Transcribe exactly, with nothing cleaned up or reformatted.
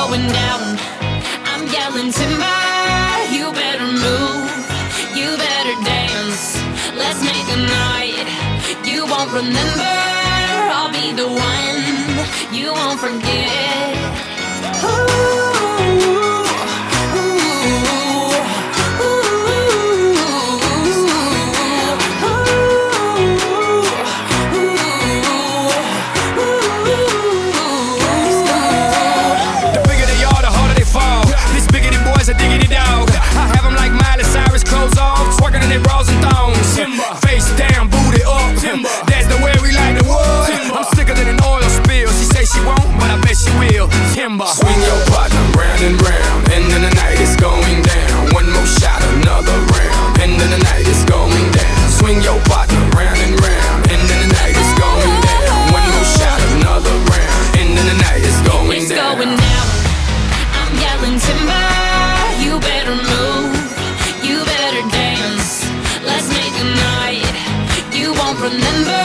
going down. I'm yelling timber, you better move, you better dance. Let's make a night you won't remember. I'll be the one you won't forget. Ooh. A diggity dog. I have them like Miley Cyrus, clothes off, twerking in their bras and thongs. Timber. Face down, booty up. Timber. That's the way we like the wood. Timber. I'm sicker than an oil spill. She say she won't, but I bet she will. Timber. Swing your partner round and round, and then the night is going down. One more shot, another round, and then the night is going down. Swing your partner round and round, and then the night is going down. One more shot, another round, and then the night is going it's down. Going down. I'm yelling timber. You better move, you better dance. Let's make a night you won't remember.